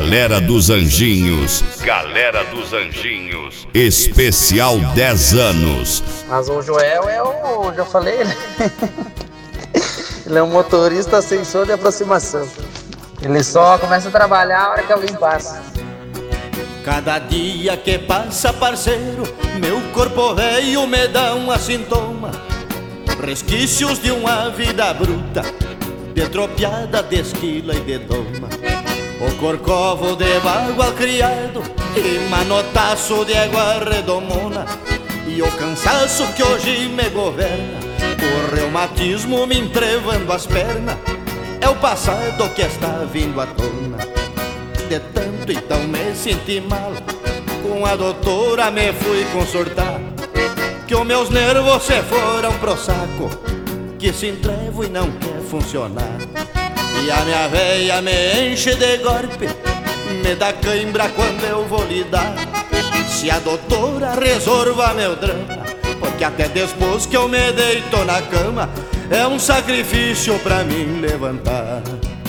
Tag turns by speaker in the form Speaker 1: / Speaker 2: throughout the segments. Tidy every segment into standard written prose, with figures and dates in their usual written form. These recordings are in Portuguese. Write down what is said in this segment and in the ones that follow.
Speaker 1: Galera dos Anjinhos. Galera dos Anjinhos. Especial 10 anos.
Speaker 2: Mas o Joel já falei, né? Ele é um motorista sensor de aproximação. Ele só começa a trabalhar a hora que alguém passa.
Speaker 3: Cada dia que passa, parceiro, meu corpo velho me dá um assintoma. Resquícios de uma vida bruta, de tropiada, de esquila e de doma. O corcovo de bagual criado e manotaço de égua redomona. E o cansaço que hoje me governa, o reumatismo me entrevando as pernas. É o passado que está vindo à tona. De tanto então me senti mal, com a doutora me fui consultar, que os meus nervos se foram pro saco, que se entrevo e não quer funcionar. E a minha veia me enche de golpe, me dá cãibra quando eu vou lidar. Se a doutora resolva meu drama, porque até depois que eu me deito na cama, é um sacrifício pra mim levantar.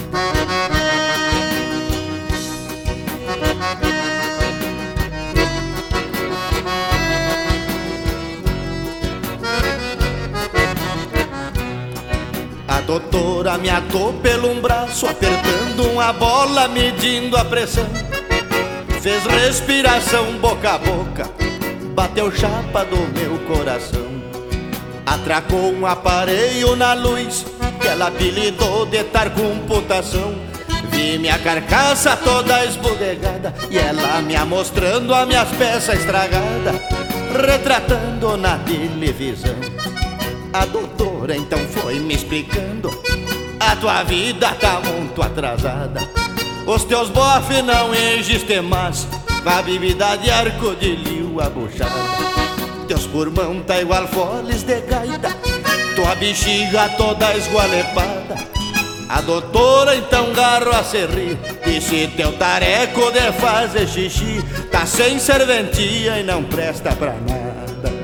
Speaker 3: A doutora me atou pelo braço, apertando uma bola, medindo a pressão. Fez respiração boca a boca, bateu chapa do meu coração. Atracou um aparelho na luz, que ela apelidou de tar computação. Vi minha carcaça toda esbudegada, e ela me mostrando as minhas peças estragadas, retratando na televisão. A doutora então foi me explicando: a tua vida tá muito atrasada, os teus bofes não existem mais, com a bebida de arco-de-líu abuchada. Teus pulmão tá igual foles de gaita, tua bexiga toda esgualepada. A doutora então garro a se rir, disse: teu tareco de fazer xixi tá sem serventia e não presta pra nada.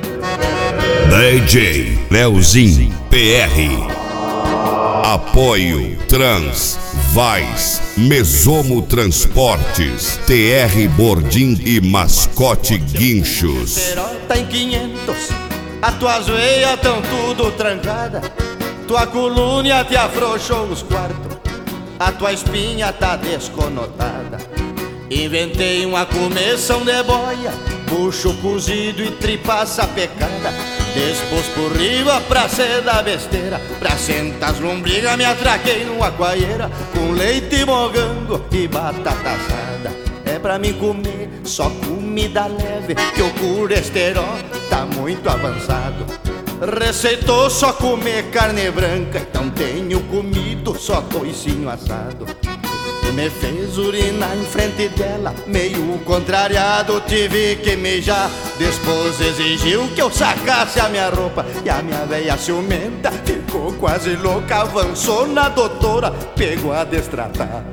Speaker 1: DJ Leozinho PR. Apoio Trans, Vais, Mesomo Transportes, TR Bordim e Mascote Guinchos.
Speaker 3: Serota em 500, as tuas veias tão tudo trancada, tua coluna te afrouxou os quartos, a tua espinha tá desconotada. Inventei uma começão de boia, bucho cozido e tripa sapecada. Depois por riba pra ser da besteira, pra sentar as lombrigas me atraquei numa coaieira, com leite mogango e batata assada. É pra mim comer só comida leve, que o colesterol tá muito avançado. Receitou só comer carne branca, então tenho comido só toicinho assado. Me fez urinar em frente dela, meio contrariado tive que mijar. Depois exigiu que eu sacasse a minha roupa, e a minha veia ciumenta ficou quase louca. Avançou na doutora, pegou a destratar.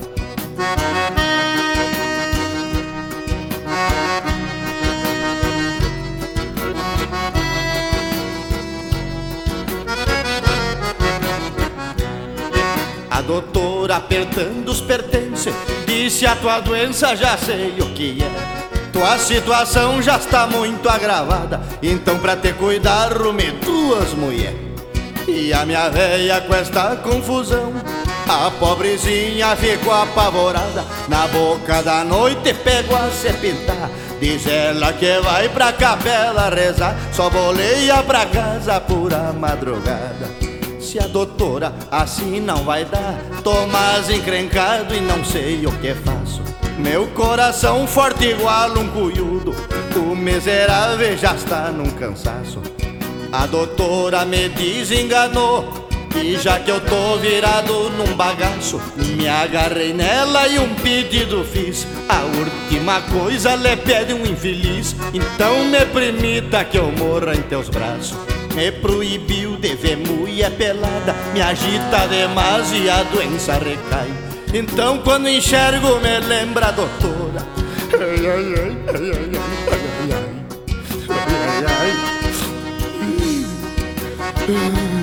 Speaker 3: A doutora apertando os pertences, disse: a tua doença já sei o que é, tua situação já está muito agravada, então pra te cuidar rume duas mulher. E a minha véia com esta confusão, a pobrezinha ficou apavorada. Na boca da noite pegou a se pintar, diz ela que vai pra capela rezar, só boleia pra casa por a madrugada. Se a doutora assim não vai dar, tô mais encrencado e não sei o que faço. Meu coração forte igual um cuiudo, o miserável já está num cansaço. A doutora me desenganou, e já que eu tô virado num bagaço, me agarrei nela e um pedido fiz. A última coisa lhe pede um infeliz, então me permita que eu morra em teus braços. Me proibiu de ver mulher pelada, me agita demais e a doença recai. Então quando enxergo me lembra a doutora. Ai, ai, ai, ai, ai, ai, ai, ai,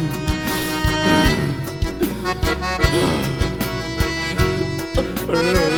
Speaker 3: ai, ai.